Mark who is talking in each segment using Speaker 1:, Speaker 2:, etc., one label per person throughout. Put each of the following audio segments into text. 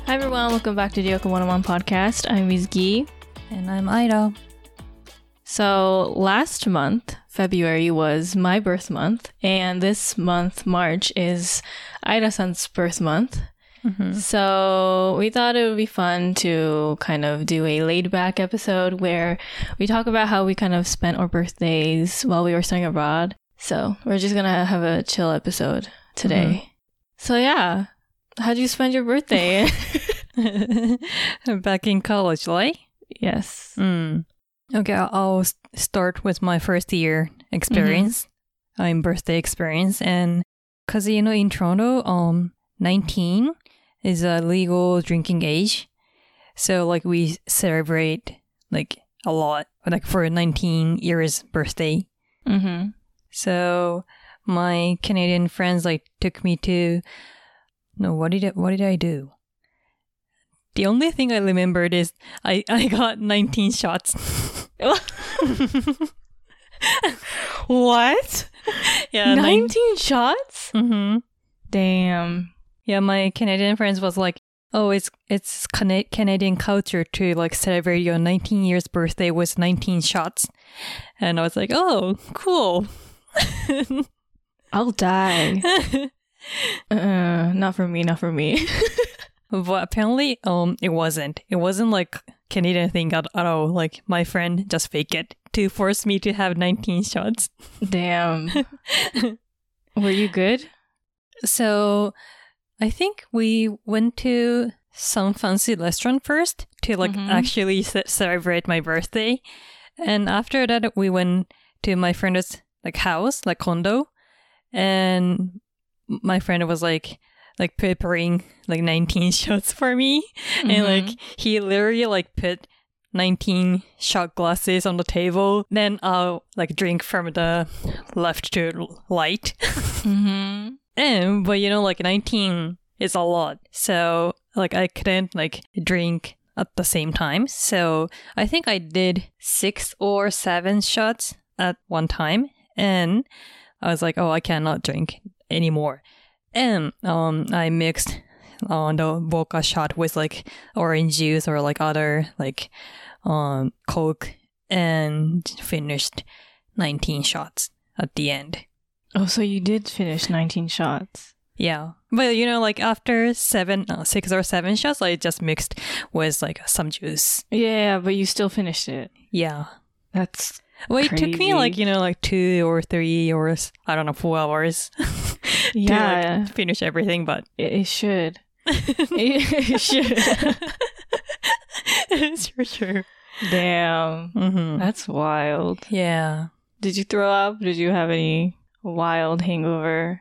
Speaker 1: Hi everyone, welcome back to the Yoka 101 podcast. I'm Mizgi.
Speaker 2: And I'm Ida.
Speaker 1: So last month, February, was my birth month, and this month, March, is Ida-san's birth month.
Speaker 2: Mm-hmm.
Speaker 1: So we thought it would be fun to kind of do a laid-back episode where we talk about how we kind of spent our birthdays while we were studying abroad. So we're just gonna have a chill episode today.
Speaker 2: Mm-hmm.
Speaker 1: So yeah, how'd you spend your birthday?
Speaker 2: Back in college, right?
Speaker 1: Yes.
Speaker 2: Okay, I'll start with my first year experience, birthday experience. And because, in Toronto, 19 is a legal drinking age. So, we celebrate, a lot, for 19 years birthday.
Speaker 1: Mm-hmm.
Speaker 2: So, my Canadian friends, took me to... No, what did I do? The only thing I remembered is I got 19 shots.
Speaker 1: What?
Speaker 2: Yeah,
Speaker 1: 19 shots?
Speaker 2: Mm-hmm.
Speaker 1: Damn.
Speaker 2: Yeah, my Canadian friends was like, "Oh, it's Canadian culture to celebrate your 19 years birthday with 19 shots," and I was like, "Oh, cool."
Speaker 1: I'll die. Not for me. Not for me.
Speaker 2: But apparently, it wasn't. It wasn't Canadian thing at all. My friend just faked it to force me to have 19 shots.
Speaker 1: Damn. Were you good?
Speaker 2: So, I think we went to some fancy restaurant first to actually celebrate my birthday, and after that we went to my friend's house, condo, and my friend was preparing 19 shots for me, and he literally put 19 shot glasses on the table. Then I'll drink from the left to right.
Speaker 1: Mm-hmm.
Speaker 2: But 19 is a lot, so I couldn't drink at the same time. So I think I did 6 or 7 shots at one time, and I was like, oh, I cannot drink anymore. And I mixed the vodka shot with orange juice or other Coke, and finished 19 shots at the end.
Speaker 1: Oh, so you did finish 19 shots.
Speaker 2: Yeah. But after 6 or 7 shots, I just mixed with some juice.
Speaker 1: Yeah, but you still finished it.
Speaker 2: Yeah.
Speaker 1: That's
Speaker 2: Well, it
Speaker 1: crazy.
Speaker 2: took me 2 or 3 or I don't know, 4 hours.
Speaker 1: Yeah.
Speaker 2: To finish everything, but
Speaker 1: it should. It should.
Speaker 2: Sure.
Speaker 1: Damn.
Speaker 2: Mm-hmm.
Speaker 1: That's wild.
Speaker 2: Yeah.
Speaker 1: Did you throw up? Did you have any wild hangover?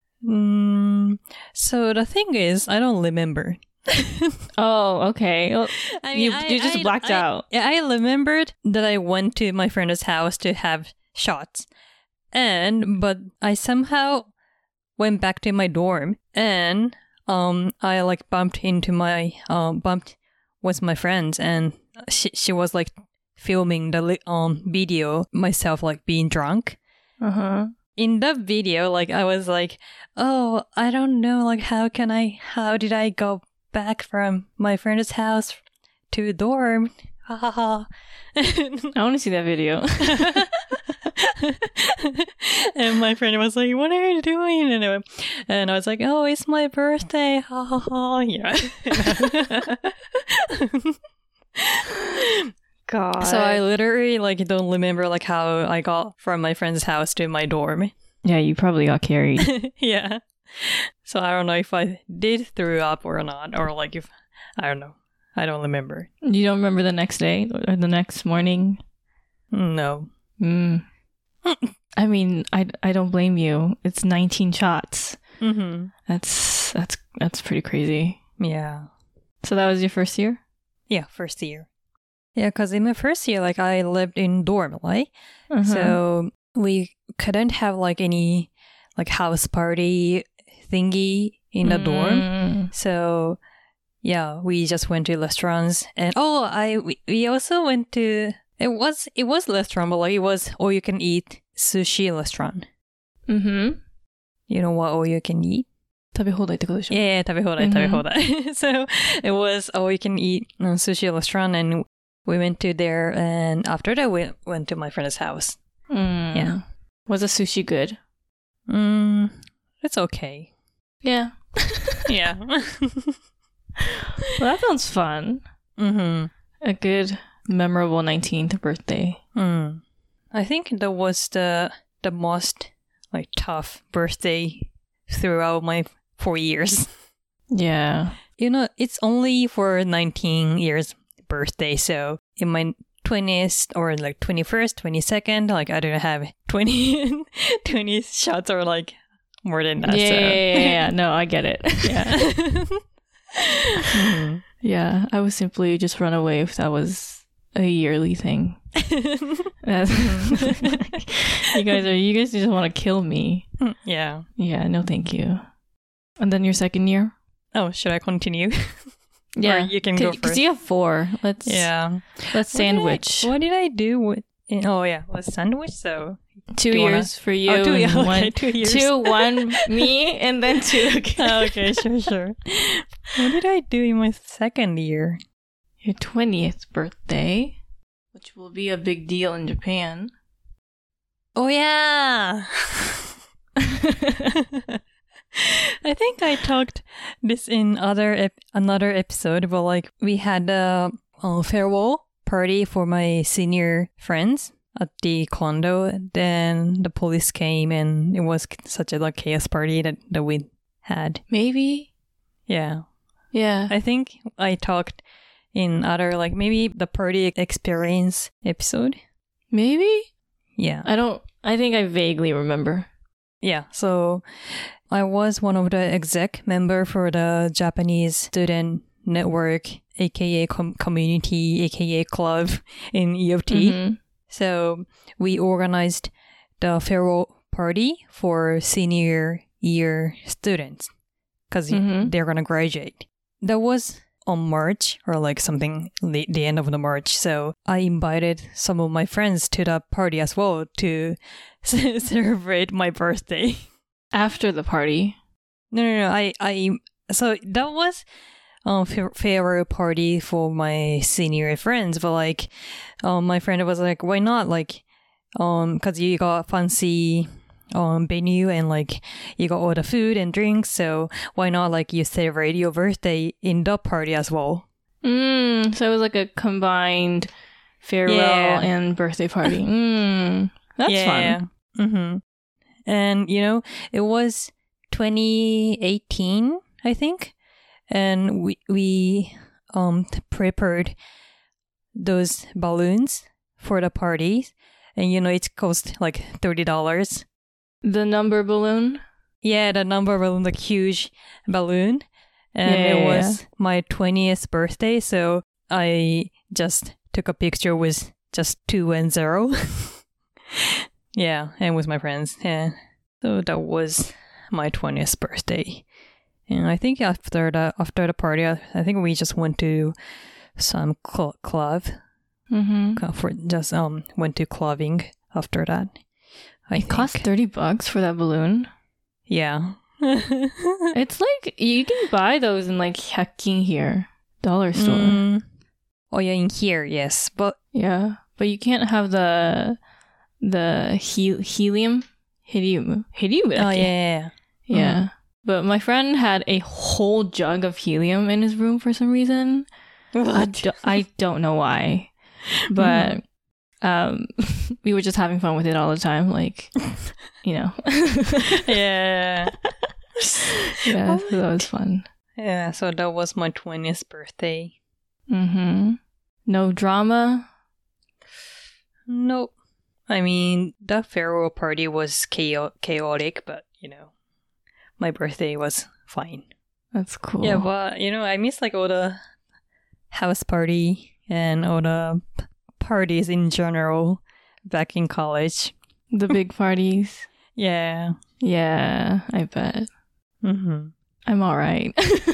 Speaker 2: So the thing is, I don't remember.
Speaker 1: Oh, okay. Well, you just blacked out.
Speaker 2: Yeah, I remembered that I went to my friend's house to have shots, but I somehow went back to my dorm, and I bumped with my friends, and she was filming the video myself being drunk.
Speaker 1: Uh-huh.
Speaker 2: In the video, I was oh, I don't know, how did I go back from my friend's house to dorm? Ha ha ha.
Speaker 1: I want to see that video.
Speaker 2: And my friend was like, what are you doing? And I was like, oh, it's my birthday. Ha ha ha. Yeah.
Speaker 1: God.
Speaker 2: So I literally don't remember how I got from my friend's house to my dorm.
Speaker 1: Yeah, you probably got carried.
Speaker 2: Yeah. So I don't know if I did throw up or not, or if I don't know. I don't remember.
Speaker 1: You don't remember the next day or the next morning?
Speaker 2: No.
Speaker 1: I mean, I don't blame you. It's 19 shots.
Speaker 2: Mm-hmm.
Speaker 1: That's pretty crazy.
Speaker 2: Yeah.
Speaker 1: So that was your first year?
Speaker 2: Yeah, first year. Yeah, because in my first year, I lived in dorm, right?
Speaker 1: Uh-huh.
Speaker 2: So we couldn't have any house party thingy in the dorm. So yeah, we just went to restaurants, and we also went to it was restaurant, but it was all you can eat sushi restaurant.
Speaker 1: Mm-hmm.
Speaker 2: You know what all you can eat?
Speaker 1: 食べ放題ってことでしょ?
Speaker 2: Yeah, 食べ放題, 食べ放題. So it was all you can eat sushi restaurant, and we went to there, and after that we went to my friend's house. Yeah.
Speaker 1: Was the sushi good?
Speaker 2: It's okay.
Speaker 1: Yeah.
Speaker 2: Yeah.
Speaker 1: Well, that sounds fun. A good, memorable 19th birthday.
Speaker 2: I think that was the most like tough birthday throughout my 4 years.
Speaker 1: Yeah.
Speaker 2: You know, it's only for 19 years birthday, so in my 20th or like 21st, 22nd, like I don't have 20 shots or like more than that.
Speaker 1: Yeah. No, I get it.
Speaker 2: Yeah.
Speaker 1: Yeah, I would simply just run away if that was a yearly thing. You guys just want to kill me.
Speaker 2: Yeah.
Speaker 1: Yeah, no thank you. And then your second year?
Speaker 2: Oh, should I continue?
Speaker 1: Yeah.
Speaker 2: Or you can go first.
Speaker 1: Because you have 4. Let's sandwich.
Speaker 2: What did I do with... Oh, yeah. Let's sandwich, so...
Speaker 1: 2 years for you.
Speaker 2: 2 years.
Speaker 1: And
Speaker 2: Okay, 2 years.
Speaker 1: 2, 1 me, and then 2 again.
Speaker 2: Okay, sure. What did I do in my second year?
Speaker 1: Your 20th birthday, which will be a big deal in Japan.
Speaker 2: Oh, yeah! I think I talked this in another episode, but like we had a farewell party for my senior friends at the condo. Then the police came, and it was such a like chaos party that we had.
Speaker 1: Maybe.
Speaker 2: Yeah.
Speaker 1: Yeah.
Speaker 2: I think I talked in other like maybe the party experience episode.
Speaker 1: Maybe?
Speaker 2: Yeah.
Speaker 1: I think I vaguely remember.
Speaker 2: Yeah. So I was one of the exec member for the Japanese student network, aka community, aka club in EOT. So we organized the farewell party for senior year students because they're going to graduate. That was on March or like something, the end of the March. So I invited some of my friends to the party as well to celebrate my birthday.
Speaker 1: After the party?
Speaker 2: No. So that was farewell party for my senior friends, but like my friend was like, why not, like because you got fancy venue and like you got all the food and drinks, so why not like you celebrate your birthday in the party as well.
Speaker 1: So it was like a combined farewell and birthday party. That's fun.
Speaker 2: And you know, it was 2018, I think, and we prepared those balloons for the party, and you know it cost like $30.
Speaker 1: The number balloon?
Speaker 2: Yeah, the number balloon, the huge balloon, and it was my 20th birthday, so I just took a picture with just 2 and 0. Yeah, and with my friends. Yeah, so that was my 20th birthday. And I think after the party, I think we just went to some club. For just went to clubbing after that.
Speaker 1: It cost $30 for that balloon.
Speaker 2: Yeah.
Speaker 1: It's like you can buy those in like Hacking here, dollar store.
Speaker 2: Oh yeah, in here, yes, but
Speaker 1: you can't have the helium.
Speaker 2: Oh
Speaker 1: yeah. But my friend had a whole jug of helium in his room for some reason. I don't know why, but we were just having fun with it all the time, like, you know.
Speaker 2: Yeah.
Speaker 1: Yeah, so that was fun.
Speaker 2: Yeah, so that was my 20th birthday.
Speaker 1: No drama?
Speaker 2: Nope. I mean, the farewell party was chaotic, but, you know, my birthday was fine.
Speaker 1: That's cool.
Speaker 2: Yeah, but, you know, I miss, like, all the house party and all the parties in general back in college.
Speaker 1: The big parties.
Speaker 2: Yeah.
Speaker 1: Yeah, I bet. I'm all right.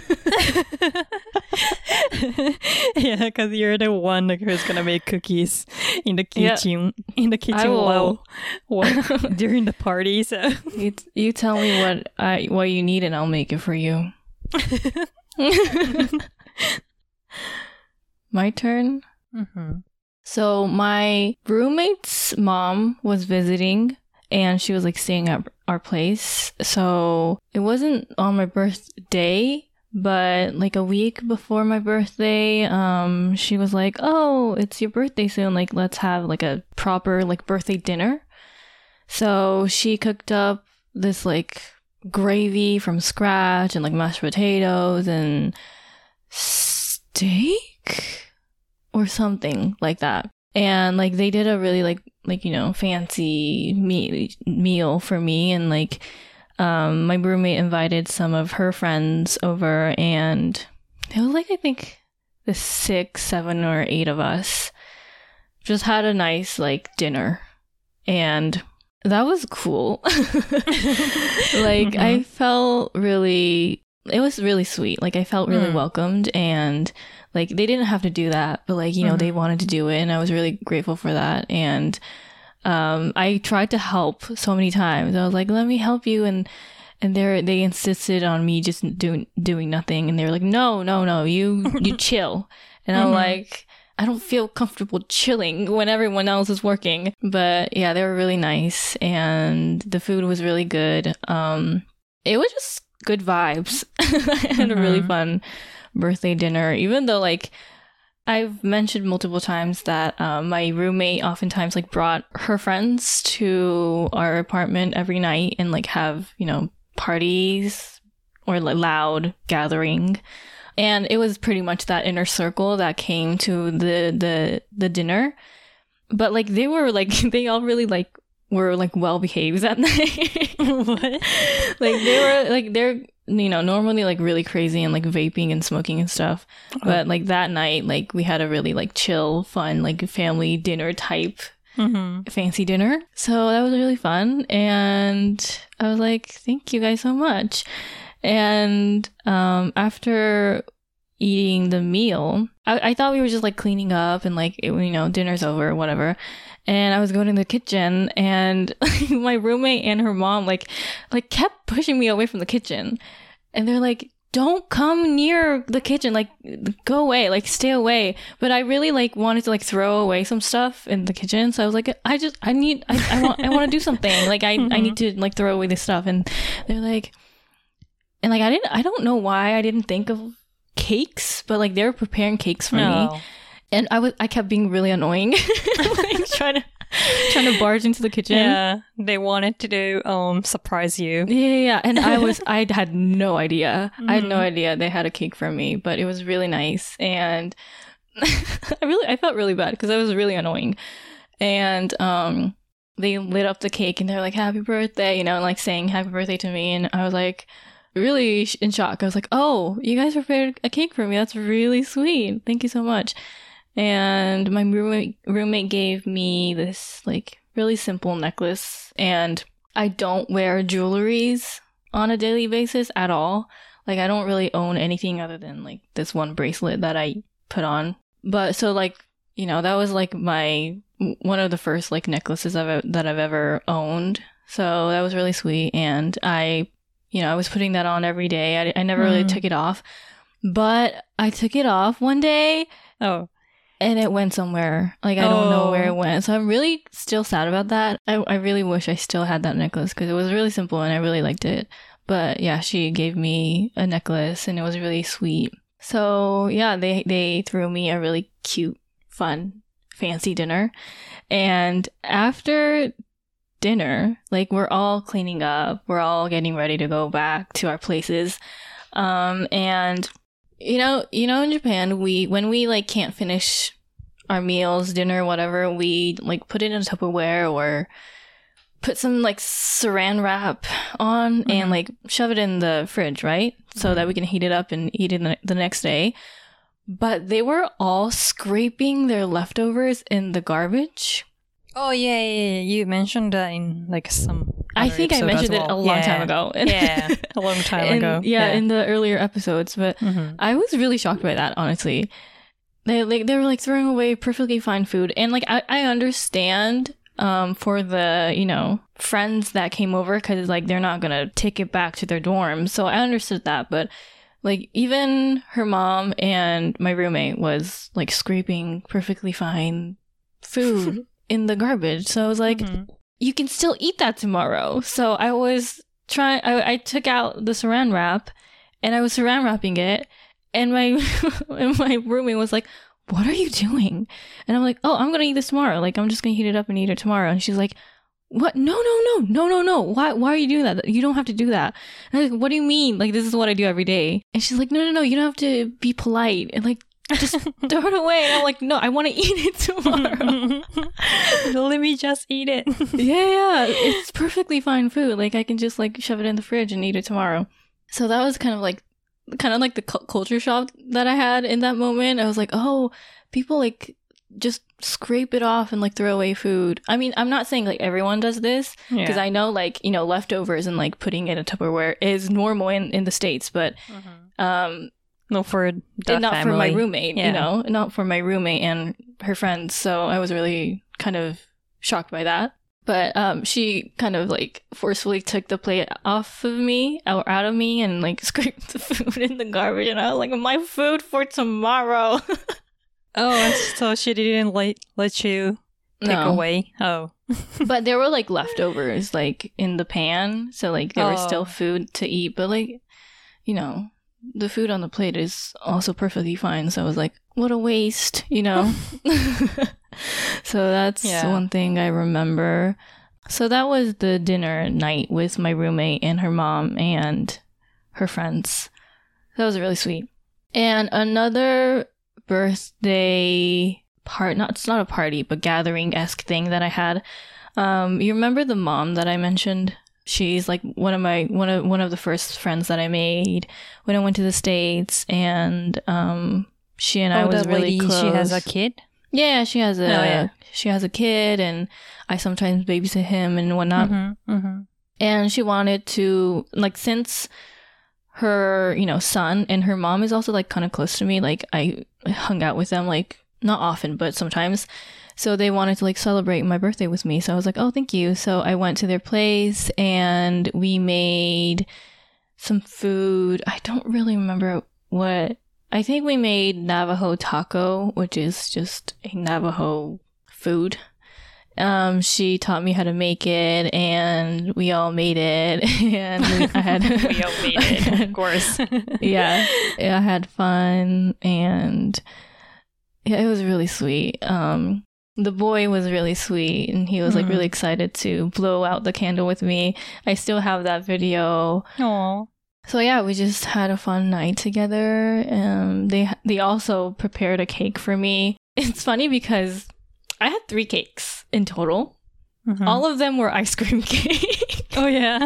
Speaker 2: Yeah, because you're the one who's gonna make cookies in the kitchen. Yeah. In the kitchen while during the party. So
Speaker 1: you tell me what you need, and I'll make it for you. My turn.
Speaker 2: Mm-hmm.
Speaker 1: So my roommate's mom was visiting, and she was like staying at our place. So it wasn't on my birthday, but like a week before my birthday, she was like, "Oh, it's your birthday soon. Like, let's have like a proper like birthday dinner." So she cooked up this like gravy from scratch and like mashed potatoes and steak or something like that. And like they did a really like fancy meal for me, and like my roommate invited some of her friends over, and it was like I think the 6, 7, or 8 of us just had a nice like dinner, and that was cool. Like I felt really, it was really sweet. Like I felt really welcomed, and like they didn't have to do that, but like, they wanted to do it, and I was really grateful for that. And I tried to help so many times. I was like, let me help you, and they insisted on me just doing nothing, and they were like, no, you chill. And I'm like, I don't feel comfortable chilling when everyone else is working. But yeah, they were really nice, and the food was really good. It was just good vibes. I had a really fun birthday dinner, even though like I've mentioned multiple times that my roommate oftentimes like brought her friends to our apartment every night and like have parties or like loud gathering, and it was pretty much that inner circle that came to the dinner. But like they were like they all really like were like well behaved that night.
Speaker 2: What?
Speaker 1: Like they were like they're normally like really crazy and like vaping and smoking and stuff. But like that night, like we had a really like chill, fun, like family dinner type fancy dinner. So that was really fun. And I was like, thank you guys so much. And after eating the meal, I thought we were just like cleaning up and like, dinner's over or whatever. And I was going to the kitchen, and my roommate and her mom like kept pushing me away from the kitchen. And they're like, don't come near the kitchen, like go away, like stay away. But I really like wanted to like throw away some stuff in the kitchen. So I was like, I want to do something. Like I need to like throw away this stuff. And they're like, and like I don't know why I didn't think of cakes, but like they were preparing cakes for me. And I kept being really annoying, like trying to barge into the kitchen.
Speaker 2: Yeah, they wanted to surprise you.
Speaker 1: Yeah. And I had no idea. I had no idea they had a cake for me, but it was really nice. And I felt really bad because I was really annoying. And they lit up the cake and they're like, happy birthday, and like saying happy birthday to me. And I was like really in shock. I was like, oh, you guys prepared a cake for me. That's really sweet. Thank you so much. And my roommate gave me this like really simple necklace, and I don't wear jewelries on a daily basis at all. Like I don't really own anything other than like this one bracelet that I put on. But so like, that was like one of the first like necklaces that I've ever owned. So that was really sweet. And I was putting that on every day. I never really took it off, but I took it off one day.
Speaker 2: Oh.
Speaker 1: And it went somewhere. Like, I don't know where it went. So I'm really still sad about that. I really wish I still had that necklace because it was really simple and I really liked it. But yeah, she gave me a necklace and it was really sweet. So yeah, they threw me a really cute, fun, fancy dinner. And after dinner, like we're all cleaning up. We're all getting ready to go back to our places. And in Japan, when we like can't finish our meals, dinner, whatever, we like put it in a Tupperware or put some like saran wrap on and like shove it in the fridge, right? So that we can heat it up and eat it the next day. But they were all scraping their leftovers in the garbage.
Speaker 2: Oh yeah. You mentioned that in like some
Speaker 1: I think I mentioned it a long time ago.
Speaker 2: Yeah, a long time ago.
Speaker 1: Yeah, in the earlier episodes. But I was really shocked by that, honestly. They were like throwing away perfectly fine food. And like I understand for the, you know, friends that came over, because like they're not gonna take it back to their dorms. So I understood that. But like even her mom and my roommate was like scraping perfectly fine food in the garbage. So I was like, you can still eat that tomorrow. So I was I took out the saran wrap and I was saran wrapping it. And my roommate was like, what are you doing? And I'm like, oh, I'm going to eat this tomorrow. Like, I'm just going to heat it up and eat it tomorrow. And she's like, what? No. Why are you doing that? You don't have to do that. And I was like, what do you mean? Like, this is what I do every day. And she's like, no. You don't have to be polite. And like, just throw it away. And I'm like, no, I want to eat it tomorrow.
Speaker 2: Let me just eat it.
Speaker 1: Yeah. It's perfectly fine food. Like, I can just like shove it in the fridge and eat it tomorrow. So that was kind of like the culture shock that I had in that moment. I was like, oh, people like just scrape it off and like throw away food. I mean, I'm not saying like everyone does this, because I know like, you know, leftovers and like putting it in a Tupperware is normal in the States, but
Speaker 2: not for
Speaker 1: my roommate, you know, not for my roommate and her friends. So I was really kind of shocked by that. But she kind of like forcefully took the plate off of me or out of me and like scraped the food in the garbage. And I was like, my food for tomorrow.
Speaker 2: Oh, so she didn't let you take away? Oh.
Speaker 1: But there were like leftovers like in the pan. So like there was still food to eat. But like, you know, the food on the plate is also perfectly fine. So I was like, what a waste, you know? So that's one thing I remember. So that was the dinner night with my roommate and her mom and her friends. That was really sweet. And another birthday it's not a party, but gathering-esque thing that I had. You remember the mom that I mentioned? She's like one of the first friends that I made when I went to the States, and she and I was really close.
Speaker 2: She has a kid?
Speaker 1: Yeah, she has a kid, and I sometimes babysit him and whatnot. And she wanted to, like, since her, you know, son and her mom is also like kind of close to me, like I hung out with them like not often but sometimes, so they wanted to like celebrate my birthday with me. So I was like, oh, thank you. So I went to their place and we made some food. I don't really remember what. I think we made Navajo taco, which is just a Navajo food. She taught me how to make it, and we all made it. And
Speaker 2: we all made it, of course.
Speaker 1: Yeah, I had fun, and yeah, it was really sweet. The boy was really sweet, and he was like really excited to blow out the candle with me. I still have that video.
Speaker 2: Aww.
Speaker 1: So yeah, we just had a fun night together. They also prepared a cake for me. It's funny because I had 3 cakes in total. All of them were ice cream cake.
Speaker 2: Oh yeah.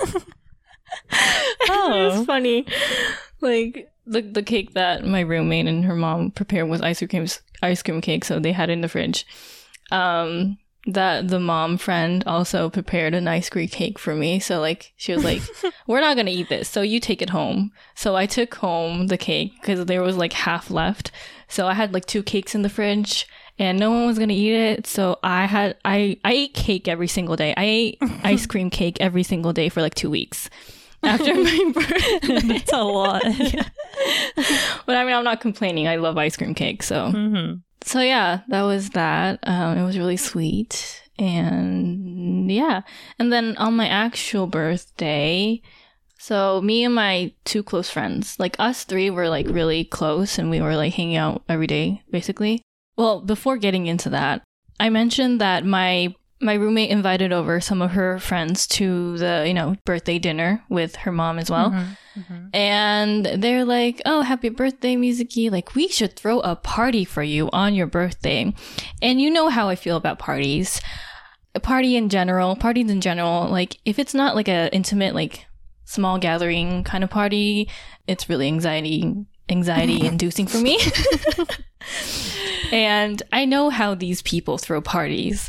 Speaker 1: It was funny. Like the cake that my roommate and her mom prepared was ice cream cake, so they had it in the fridge. That the mom friend also prepared a nice Greek cake for me. So like she was like, we're not gonna eat this, so you take it home. So I took home the cake because there was like half left. So I had like 2 cakes in the fridge and no one was gonna eat it. So I ate cake every single day. I ate ice cream cake every single day for like 2 weeks after my birthday.
Speaker 2: That's a lot.
Speaker 1: Yeah. But I mean, I'm not complaining. I love ice cream cake. So So yeah, that was that. It was really sweet. And yeah. And then on my actual birthday, so me and my 2 close friends, like us 3 were like really close and we were like hanging out every day, basically. Well, before getting into that, I mentioned that my roommate invited over some of her friends to the, you know, birthday dinner with her mom as well. And they're like, oh, happy birthday, Mizuki. Like, we should throw a party for you on your birthday. And you know how I feel about parties. Parties in general, like, if it's not like a intimate, like, small gathering kind of party, it's really anxiety inducing for me. And I know how these people throw parties.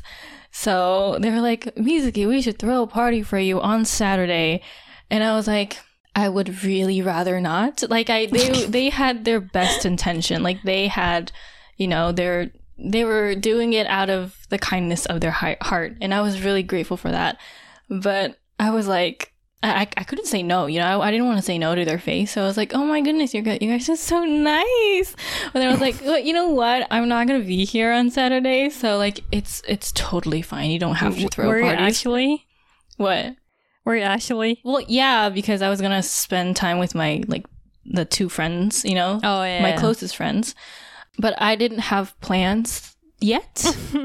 Speaker 1: So they were like, Mizuki, we should throw a party for you on Saturday. And I was like, I would really rather not. Like they had their best intention. Like they had, you know, they were doing it out of the kindness of their heart. And I was really grateful for that. But I was like, I couldn't say no, you know, I didn't want to say no to their face. So I was like, oh my goodness, you guys are so nice. But then I was like, well, you know what? I'm not going to be here on Saturday. So like, it's totally fine. You don't have to throw parties.
Speaker 2: Were you actually?
Speaker 1: What?
Speaker 2: Were you actually?
Speaker 1: Well, yeah, because I was going to spend time with my, like, the two friends, you know?
Speaker 2: Oh, yeah.
Speaker 1: My closest friends. But I didn't have plans yet.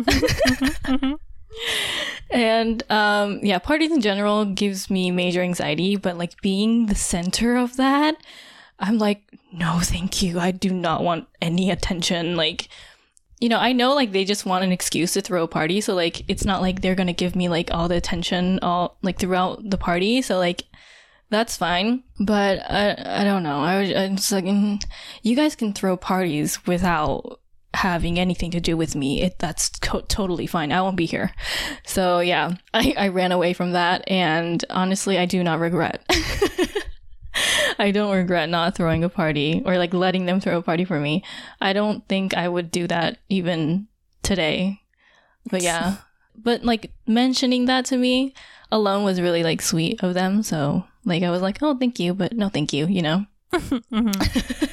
Speaker 1: And yeah, parties in general gives me major anxiety, but like being the center of that, I'm like, no, thank you. I do not want any attention. Like, you know, I know like they just want an excuse to throw a party, so like it's not like they're gonna give me like all the attention all like throughout the party. So like that's fine, but I don't know. I'm just like, you guys can throw parties without having anything to do with me. That's totally fine. I won't be here. So yeah, I ran away from that, and honestly, I do not regret. I don't regret not throwing a party or like letting them throw a party for me. I don't think I would do that even today. But yeah, but like mentioning that to me alone was really like sweet of them. So like I was like, oh, thank you, but no thank you, you know? Mm-hmm.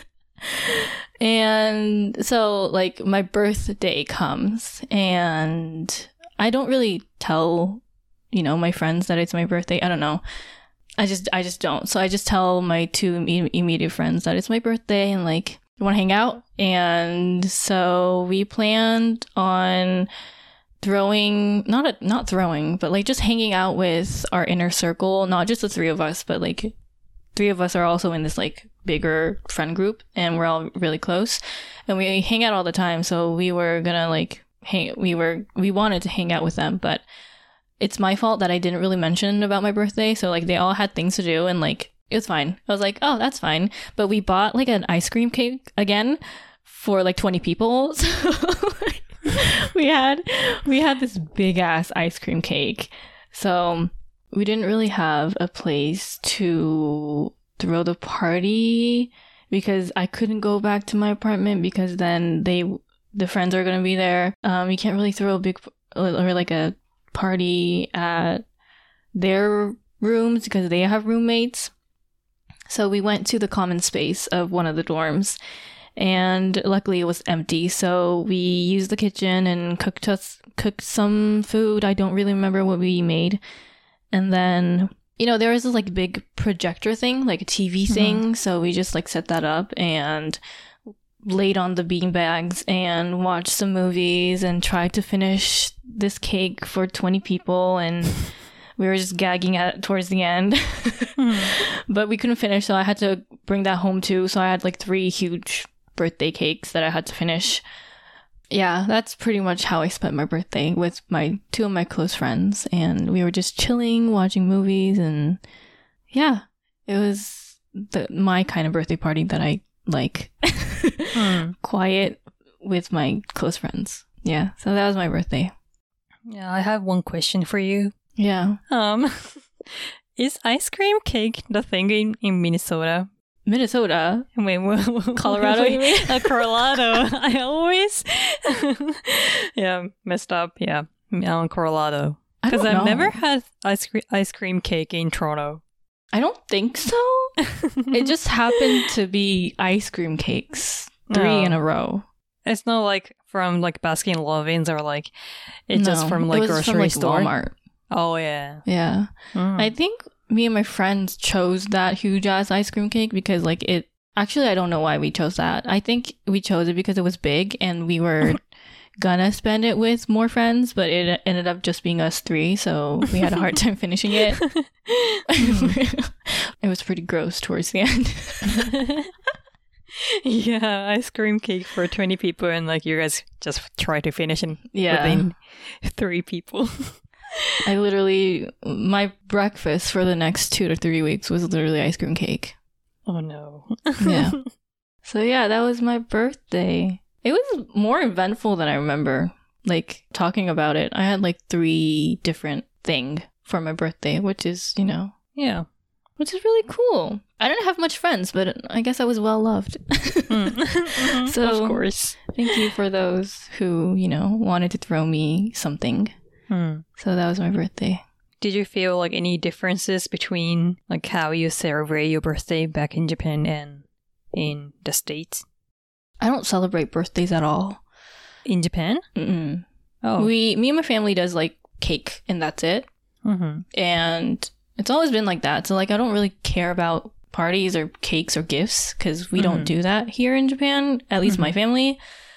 Speaker 1: And so like my birthday comes and I don't really tell, you know, my friends that it's my birthday. I don't know. I just don't. So I just tell my two immediate friends that it's my birthday and like I want to hang out. And so we planned on throwing, not throwing, but like just hanging out with our inner circle, not just the three of us, but like three of us are also in this like bigger friend group and we're all really close and we hang out all the time. So we were gonna like we wanted to hang out with them, but it's my fault that I didn't really mention about my birthday. So like they all had things to do and like it was fine. I was like, oh, that's fine. But we bought like an ice cream cake again for like 20 people. So like, we had this big ass ice cream cake. So we didn't really have a place to throw the party because I couldn't go back to my apartment because then the friends are going to be there. You can't really throw a big or like a party at their rooms because they have roommates. So we went to the common space of one of the dorms and luckily it was empty. So we used the kitchen and cooked some food. I don't really remember what we made. And then, you know, there was this like big projector thing, like a TV thing. Mm-hmm. So we just like set that up and laid on the beanbags and watched some movies and tried to finish this cake for 20 people. And we were just gagging at it towards the end. But we couldn't finish. So I had to bring that home too. So I had like 3 huge birthday cakes that I had to finish. Yeah, that's pretty much how I spent my birthday with my 2 of my close friends. And we were just chilling, watching movies. And yeah, it was my kind of birthday party that I like. Quiet with my close friends. Yeah, so that was my birthday.
Speaker 2: Yeah, I have one question for you.
Speaker 1: Yeah.
Speaker 2: Is ice cream cake the thing in Minnesota?
Speaker 1: Minnesota?
Speaker 2: Wait,
Speaker 1: Colorado, you mean?
Speaker 2: Colorado. I always messed up. Yeah, Colorado. Because I've never had ice cream cake in Toronto.
Speaker 1: I don't think so. It just happened to be ice cream cakes 3 in a row.
Speaker 2: It's not like from like Baskin Robbins or like it's just from like grocery
Speaker 1: from, like,
Speaker 2: store.
Speaker 1: Walmart.
Speaker 2: Oh yeah.
Speaker 1: Yeah. I think me and my friends chose that huge ass ice cream cake because like it actually I don't know why we chose that. I think we chose it because it was big and we were gonna spend it with more friends, but it ended up just being us 3, so we had a hard time finishing it. It was pretty gross towards the end.
Speaker 2: Yeah, ice cream cake for 20 people and like you guys just try to finish it within 3 people.
Speaker 1: I literally, my breakfast for the next 2 to 3 weeks was literally ice cream cake.
Speaker 2: Oh no.
Speaker 1: Yeah. So yeah, that was my birthday. It was more eventful than I remember. like talking about it, I had like 3 different thing for my birthday, which is, you know,
Speaker 2: Yeah.
Speaker 1: which is really cool. I didn't have much friends, but I guess I was well loved. So
Speaker 2: of course.
Speaker 1: thank you for those who, you know, wanted to throw me something. So that was my birthday.
Speaker 2: Did you feel like any differences between like how you celebrate your birthday back in Japan and in the States?
Speaker 1: I don't celebrate birthdays at all.
Speaker 2: In Japan?
Speaker 1: Mm-mm.
Speaker 2: Oh.
Speaker 1: Me and my family does like cake and that's it. And it's always been like that. So like I don't really care about parties or cakes or gifts because we don't do that here in Japan, at least my family.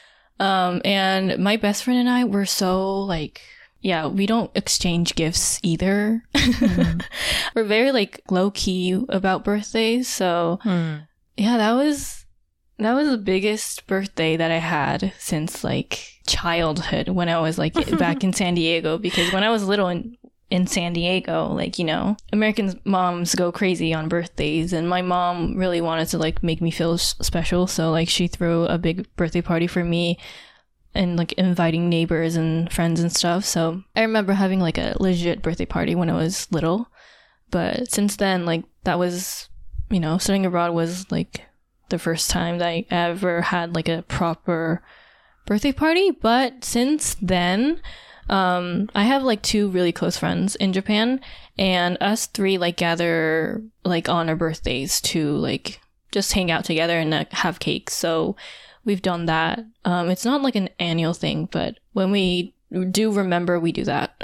Speaker 1: And my best friend and I were so like, yeah, we don't exchange gifts either. We're very like low key about birthdays. So yeah, that was the biggest birthday that I had since like childhood when I was like back in San Diego, because when I was little in San Diego, like, you know, American moms go crazy on birthdays, and my mom really wanted to like make me feel special, so like she threw a big birthday party for me and like inviting neighbors and friends and stuff. So I remember having like a legit birthday party when I was little, but since then, like that was, you know, studying abroad was like the first time that I ever had like a proper birthday party. But since then, I have like 2 really close friends in Japan, and us 3 like gather like on our birthdays to like just hang out together and have cake. So we've done that. It's not like an annual thing, but when we do remember, we do that.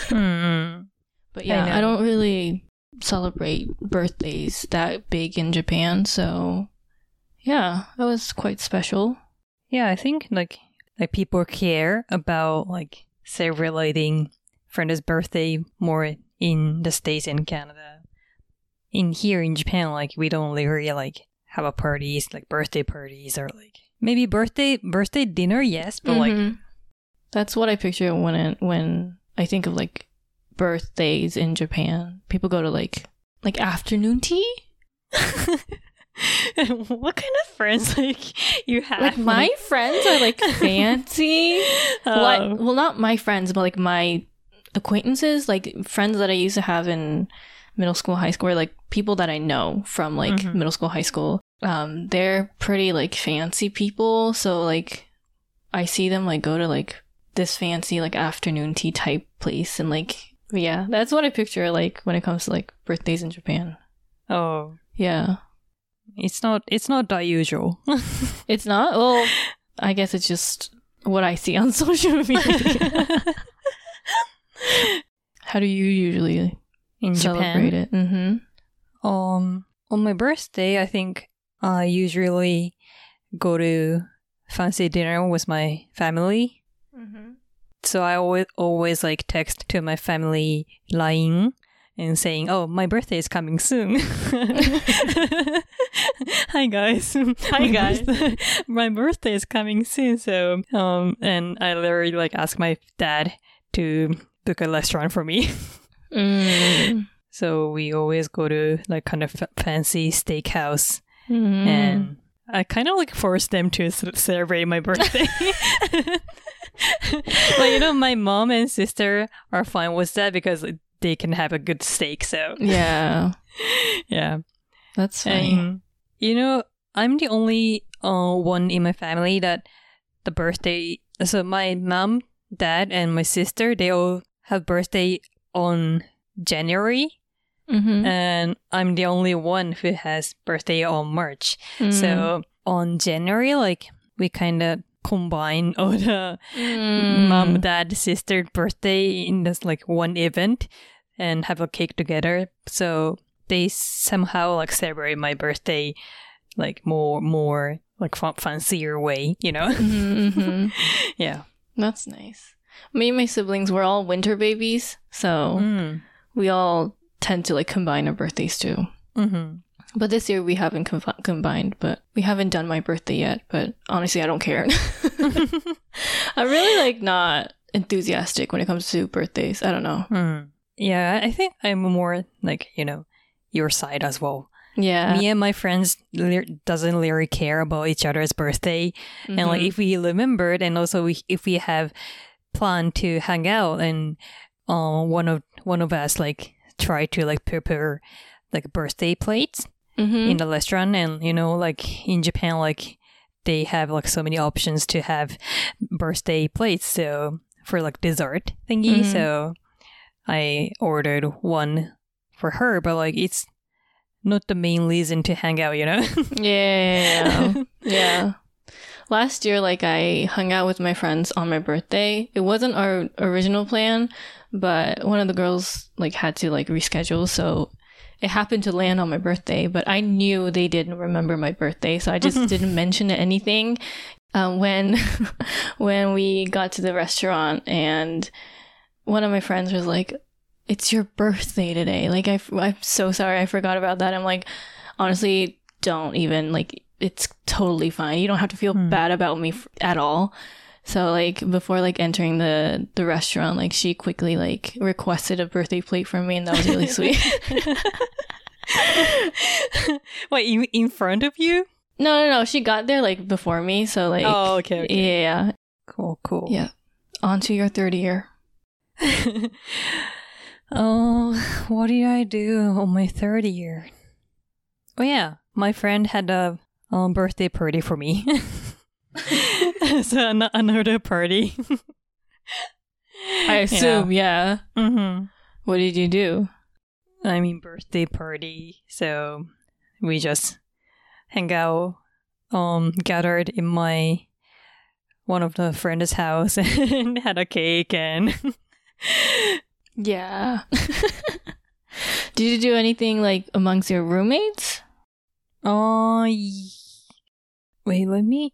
Speaker 1: But yeah, I don't really celebrate birthdays that big in Japan. So yeah, that was quite special.
Speaker 2: Yeah, I think like people care about like celebrating friend's birthday more in the States and Canada. In here in Japan, like we don't really like have a parties, like birthday parties, or like maybe birthday dinner, yes, but like
Speaker 1: that's what I picture when I think of like birthdays in Japan. People go to like afternoon tea.
Speaker 2: What kind of friends like you have?
Speaker 1: Like my friends are like fancy. Well, not my friends, but like my acquaintances, like friends that I used to have in middle school, high school, or like people that I know from like middle school, high school. They're pretty like fancy people, so like I see them like go to like this fancy like afternoon tea type place, and like yeah, that's what I picture like when it comes to like birthdays in Japan.
Speaker 2: Oh
Speaker 1: yeah.
Speaker 2: It's not that usual.
Speaker 1: It's not? Well, I guess it's just what I see on social media. How do you usually celebrate it?
Speaker 2: On my birthday, I think I usually go to fancy dinner with my family. So I always like text to my family LINE and saying, "Oh, my birthday is coming soon." Hi guys.
Speaker 1: Hi guys.
Speaker 2: My birthday is coming soon. So, and I literally like ask my dad to book a restaurant for me. So we always go to like kind of fancy steakhouse, and I kind of like force them to celebrate my birthday. But you know, my mom and sister are fine with that because they can have a good steak. So
Speaker 1: yeah, that's funny.
Speaker 2: And, you know, I'm the only one in my family that the birthday. So my mom, dad, and my sister, they all have birthday on January. And I'm the only one who has birthday on March. So on January, like we kind of combine all the mom, dad, sister birthday in this like one event and have a cake together. So they somehow like celebrate my birthday like more like fancier way, you know? Yeah.
Speaker 1: That's nice. Me and my siblings were all winter babies, so we all tend to like combine our birthdays too. But this year we haven't combined, but we haven't done my birthday yet, but honestly I don't care. I'm really like not enthusiastic when it comes to birthdays. I don't know.
Speaker 2: Yeah, I think I'm more like, you know, your side as well.
Speaker 1: Yeah.
Speaker 2: Me and my friends doesn't really care about each other's birthday. And like if we remembered, and also if we have planned to hang out, and one of us like tried to like prepare like birthday plates in the restaurant, and like in Japan, like they have like so many options to have birthday plates, so for like dessert thingy. So I ordered one for her, but like it's not the main reason to hang out,
Speaker 1: Yeah. Last year, like, I hung out with my friends on my birthday. It wasn't our original plan, but one of the girls, like, had to, like, reschedule, so it happened to land on my birthday, but I knew they didn't remember my birthday, so I just didn't mention anything. When we got to the restaurant, and one of my friends was like, "It's your birthday today." Like, I'm so sorry, I forgot about that. I'm like, honestly, don't even, like, it's totally fine. You don't have to feel bad about me at all. So, like, before, like, entering the restaurant, like, she quickly, like, requested a birthday plate from me, and that was really sweet.
Speaker 2: Wait, in front of you?
Speaker 1: No. She got there, like, before me, so, like...
Speaker 2: Oh, okay.
Speaker 1: Yeah.
Speaker 2: Cool.
Speaker 1: Yeah. On to your third year.
Speaker 2: Oh, what did I do on my third year? Oh, yeah. My friend had a birthday party for me. So another party.
Speaker 1: I assume, yeah.
Speaker 2: Mm-hmm.
Speaker 1: What did you do?
Speaker 2: I mean, birthday party. So we just hang out, gathered in one of the friend's house and had a cake and...
Speaker 1: Yeah. Did you do anything, like, amongst your roommates?
Speaker 2: Wait, let me...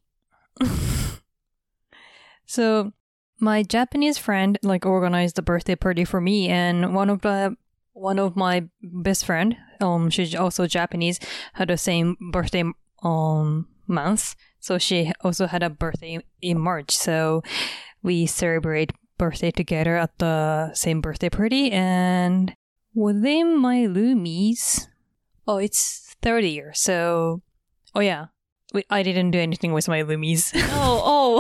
Speaker 2: So, my Japanese friend, like, organized the birthday party for me, and one of my best friend, she's also Japanese, had the same birthday month, so she also had a birthday in March, so we celebrate birthday together at the same birthday party, and within my roomies, it's 30 years, so, yeah, I didn't do anything with my roomies.
Speaker 1: Oh.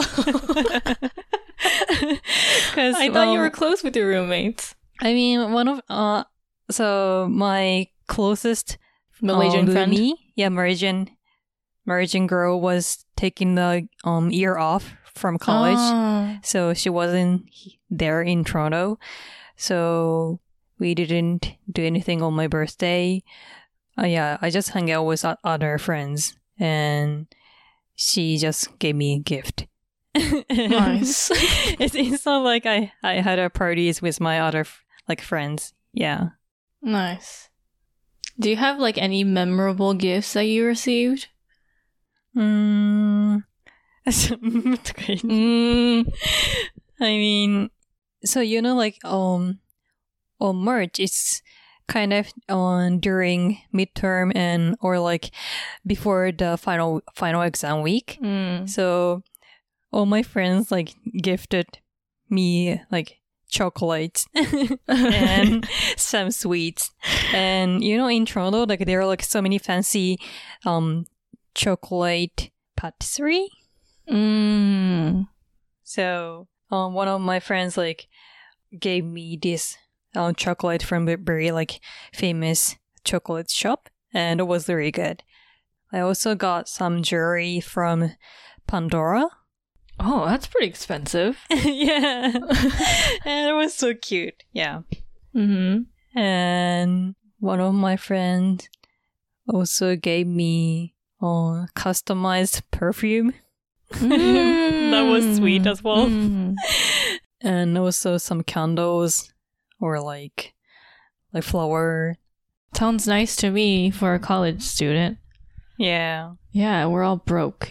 Speaker 1: I thought you were close with your roommates.
Speaker 2: I mean, so my closest
Speaker 1: Malaysian friend?
Speaker 2: roomie, yeah, Malaysian girl was taking the year off from college, so she wasn't there in Toronto, so we didn't do anything on my birthday. Yeah, I just hung out with other friends, and she just gave me a gift.
Speaker 1: Nice.
Speaker 2: It's not like I had a parties with my other like friends. Yeah.
Speaker 1: Nice. Do you have like any memorable gifts that you received?
Speaker 2: I mean, so like on March, it's kind of on during midterm and or like before the final exam week. So all my friends like gifted me like chocolates and some sweets, and in Toronto, like there are like so many fancy chocolate patisserie. So one of my friends like gave me this chocolate from a very like famous chocolate shop, and it was very good. I also got some jewelry from Pandora.
Speaker 1: Oh, that's pretty expensive.
Speaker 2: Yeah. And it was so cute. Yeah.
Speaker 1: Mm-hmm.
Speaker 2: And one of my friends also gave me customized perfume. That was sweet as well. And also some candles or like flower.
Speaker 1: Sounds nice to me for a college student.
Speaker 2: Yeah.
Speaker 1: Yeah, we're all broke,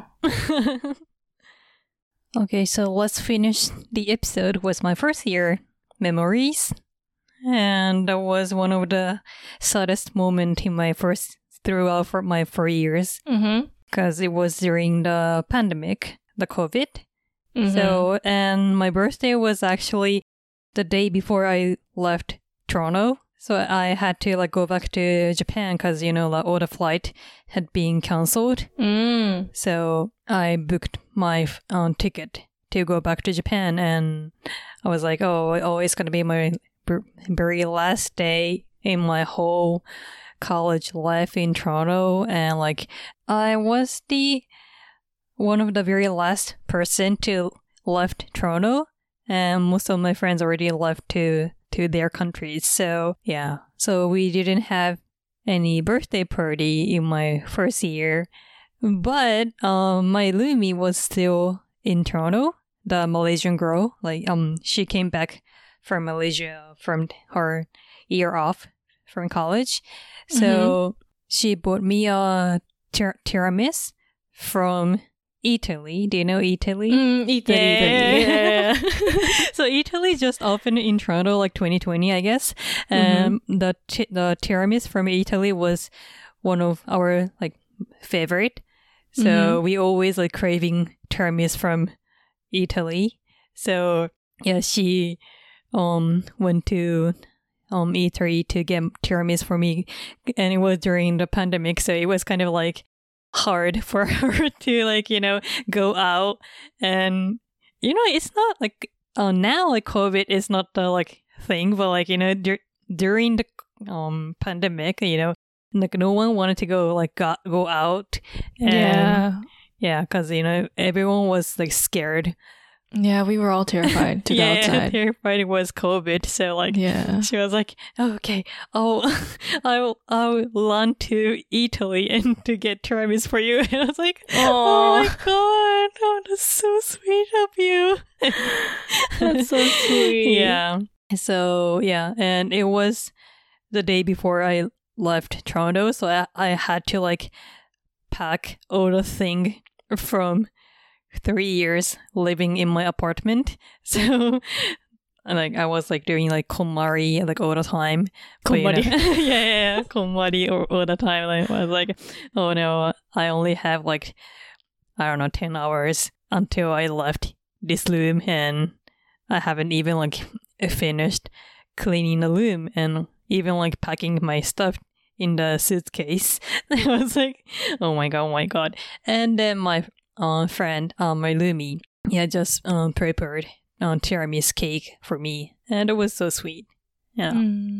Speaker 2: Okay, so let's finish the episode with my first year memories. And that was one of the saddest moments in my throughout for my 4 years. Because it was during the pandemic, the COVID. So, and my birthday was actually the day before I left Toronto. So I had to like go back to Japan because, like, all the flight had been cancelled. So I booked my ticket to go back to Japan, and I was like, oh, it's gonna be my very last day in my whole college life in Toronto, and like I was the one of the very last person to left Toronto, and most of my friends already left to their countries. So yeah, so we didn't have any birthday party in my first year, but my Lumi was still in Toronto. The Malaysian girl, like she came back from Malaysia from her year off from college, so she bought me a tiramisu from Italy. Do you know Italy?
Speaker 1: Italy. Yeah.
Speaker 2: So Italy just opened in Toronto like 2020, I guess. And the tiramisu from Italy was one of our like favorite. So we always like craving tiramisu from Italy. So yeah, she went to eatery to get tiramisu for me, and it was during the pandemic, so it was kind of like hard for her to like, you know, go out. And you know, it's not like now like COVID is not the like thing, but like, you know, during the pandemic, you know, like no one wanted to go out. And, yeah, because you know everyone was like scared.
Speaker 1: Yeah, we were all terrified to go outside.
Speaker 2: Terrified it was COVID. So like, she was like, oh, "Okay, I'll learn to Italy and to get tiramisu for you." And I was like, "Oh my god, oh, that's so sweet of you."
Speaker 1: That's so sweet.
Speaker 2: Yeah. So yeah, and it was the day before I left Toronto, so I had to like pack all the thing from 3 years living in my apartment. So like I was like doing like KonMari like all the time.
Speaker 1: KonMari.
Speaker 2: Yeah, KonMari all the time. Like, I was like, oh no, I only have like, I don't know, 10 hours until I left this room, and I haven't even like finished cleaning the room and even like packing my stuff in the suitcase. I was like, oh my god. And then my friend, my Lumi, just prepared tiramisu cake for me, and it was so sweet. Yeah.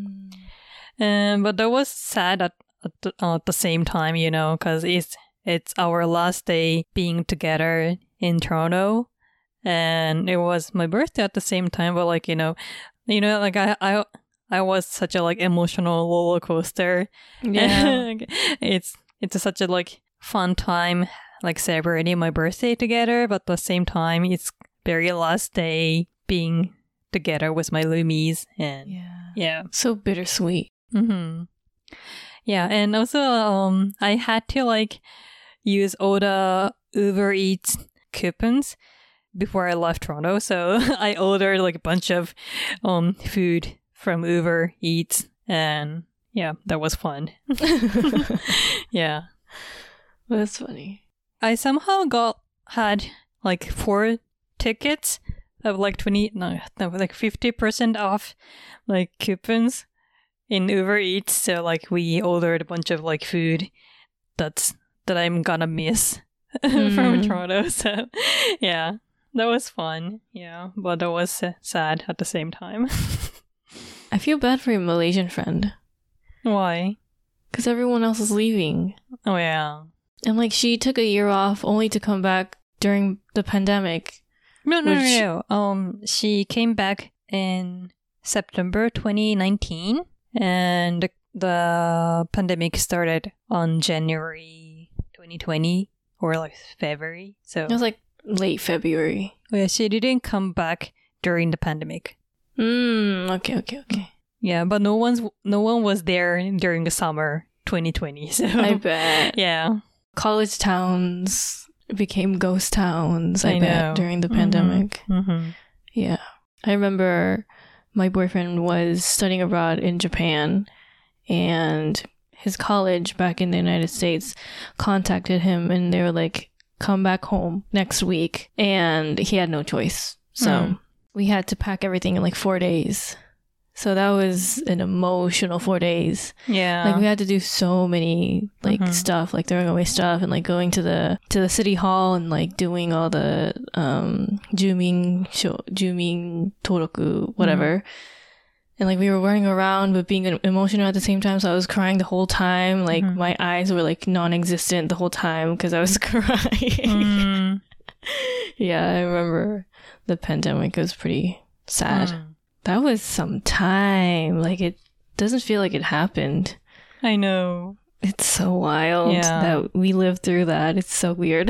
Speaker 2: But that was sad at the same time, you know, because it's our last day being together in Toronto, and it was my birthday at the same time. But like, you know, like I was such a like emotional roller coaster.
Speaker 1: Yeah.
Speaker 2: It's such a like fun time, like celebrating my birthday together, but at the same time it's very last day being together with my Lumies, and
Speaker 1: so bittersweet.
Speaker 2: Yeah, and also I had to like use all the Uber Eats coupons before I left Toronto, so I ordered like a bunch of food from Uber Eats, and yeah, that was fun. Yeah.
Speaker 1: That's funny.
Speaker 2: I somehow had like 4 tickets of like 50% off like coupons in Uber Eats. So like we ordered a bunch of like food that I'm gonna miss from Toronto. So yeah, that was fun. Yeah, but that was sad at the same time.
Speaker 1: I feel bad for your Malaysian friend.
Speaker 2: Why?
Speaker 1: Because everyone else is leaving.
Speaker 2: Oh yeah.
Speaker 1: And like she took a year off only to come back during the pandemic.
Speaker 2: No. She came back in September 2019, and the pandemic started on January 2020 or like February. So
Speaker 1: it was like late February.
Speaker 2: Oh, yeah, she didn't come back during the pandemic.
Speaker 1: Okay.
Speaker 2: Yeah, but no one was there during the summer 2020. So
Speaker 1: I bet.
Speaker 2: Yeah.
Speaker 1: College towns became ghost towns, I bet, during the pandemic. Yeah. I remember my boyfriend was studying abroad in Japan, and his college back in the United States contacted him, and they were like, come back home next week. And he had no choice. So we had to pack everything in like 4 days. So that was an emotional 4 days.
Speaker 2: Yeah.
Speaker 1: Like we had to do so many like stuff, like throwing away stuff and like going to the city hall and like doing all the jumin toroku, whatever. And like we were running around but being emotional at the same time, so I was crying the whole time. Like my eyes were like non-existent the whole time because I was crying. Yeah, I remember the pandemic was pretty sad. That was some time. Like, it doesn't feel like it happened.
Speaker 2: I know.
Speaker 1: It's so wild that we lived through that. It's so weird.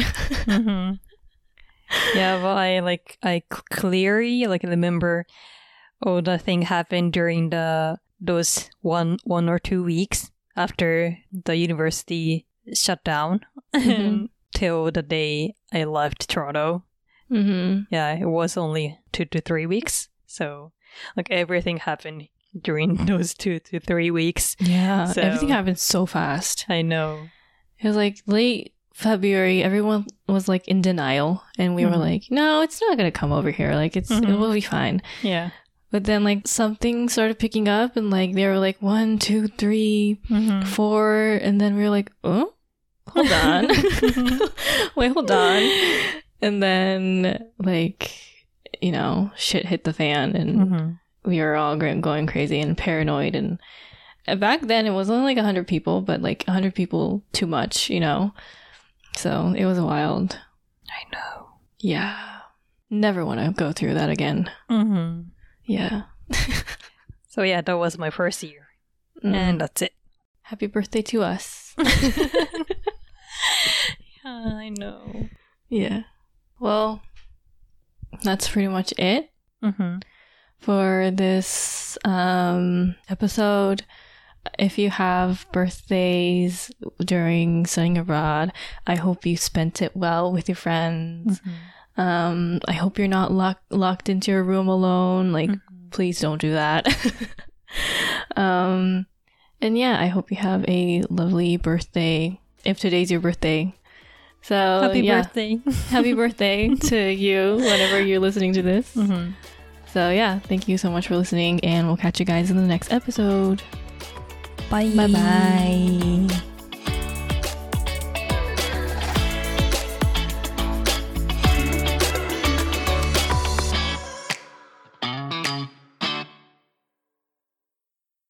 Speaker 2: Yeah, well, I clearly like remember all the thing happened during those one or 2 weeks after the university shut down till the day I left Toronto. Yeah, it was only 2 to 3 weeks. So like everything happened during those 2 to 3 weeks.
Speaker 1: Yeah,
Speaker 2: so,
Speaker 1: everything happened so fast.
Speaker 2: I know.
Speaker 1: It was like late February, everyone was like in denial. And we were like, no, it's not going to come over here. Like it will be fine.
Speaker 2: Yeah.
Speaker 1: But then like something started picking up and like they were like 1, 2, 3, 4. And then we were like, oh, hold on. Wait, hold on. And then like, you know, shit hit the fan and we were all going crazy and paranoid. And back then it was only like 100 people, but like 100 people too much, you know? So it was wild.
Speaker 2: I know.
Speaker 1: Yeah. Never want to go through that again. Yeah.
Speaker 2: So yeah, that was my first year. And that's it.
Speaker 1: Happy birthday to us.
Speaker 2: I know.
Speaker 1: Yeah. Well, that's pretty much it for this episode. If you have birthdays during studying abroad, I hope you spent it well with your friends. I hope you're not locked into your room alone. Like, please don't do that. And yeah, I hope you have a lovely birthday if today's your birthday. So
Speaker 2: happy birthday.
Speaker 1: Happy birthday to you whenever you're listening to this. So yeah, thank you so much for listening and we'll catch you guys in the next episode.
Speaker 2: Bye.
Speaker 1: Bye-bye.